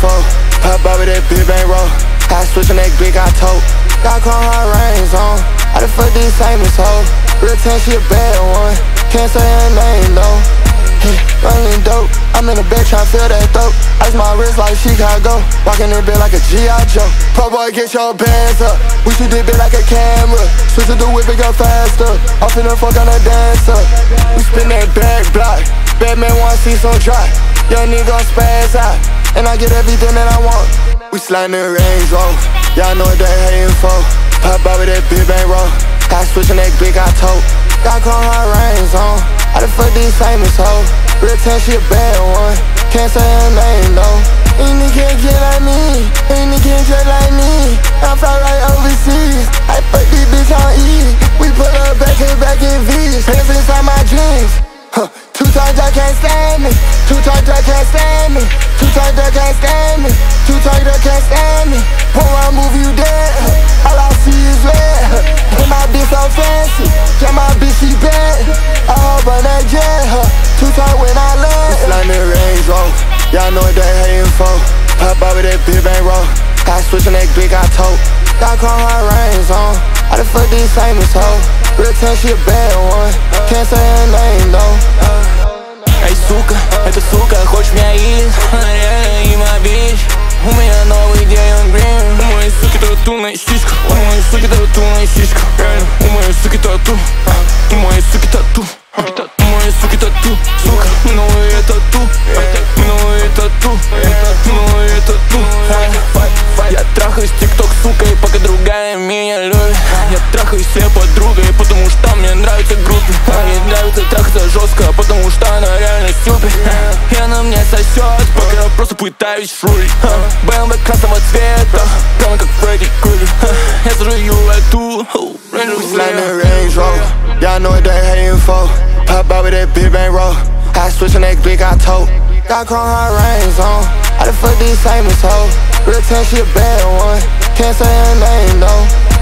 info. Pop out with that big bang roll. I switch on that big, I tote. Got chrome hard rings on. I done fuck these famous hoes. Real 10, she a bad one. Can't say her name though. Running dope. I'm in the bed tryna feel that throat. Ice my wrist like Chicago. Walking in bed like a G.I. Joe. Pro boy, get your bands up. We shoot this bit like a camera. Switch to the whip, it go faster. I'm finna fuck on a dancer. We spin that back block. Batman wanna see some drop. Young nigga spaz out. And I get everything that I want. We sliding the Range Rover. Y'all know what that hatin' for. Pop out with that big bang roll. I switch on that big, I tote. Got chrome hard rings on. I done fuck these famous hoes. Real 10, she a bad one. Can't say her name though. Any can't get like me. Any can't just like me. I fly right overseas. I fuck this bitch on E. We put her back to back in V's. Pants inside my jeans. Two times I can't stand me. Two times I can't stand me. Two times I can't stand me. Two times I can't stand me. When I move you dead. All I see is red. And my bitch so fancy. Yeah, my bitch she bad. I hope on that jet. Two times when I land. It's like the Range Rover. Y'all know what that hatin' for. Pop out with that big bang roll. I switch on that big, I tote. Got chrome hard rings on. I done fuck these famous hoes. Real 10, she a bad one. Can't say her name though. Эй, сука, это сука, хочешь меня или? Она реально и моя бич. У меня новый Young Green. У моей суки татуная сиська. У моей суки татуная сиська. У моей суки тату. У моей суки тату. У моей суки тату. Сука, новые тату. Новые тату. Новые тату. Я трахаюсь в ТикТок, сука, и пока другая меня любит. Я трахаюсь себе подругой, потому что мне нравится группе. Ей нравится трахаться жестко, потому что она реально супер. И она мне сосет, пока я просто пытаюсь шурить. БМВ красного цвета, прямо как Фредди Крюгер. Я сажу эту Like the Range Rover. Y'all know what that hatin' for. Pop out with that big bang roll. I switch on that big, I tote. Got chrome hard rings on. I done fuck these famous hoes. Real 10, she a bad one. Can't say her name though.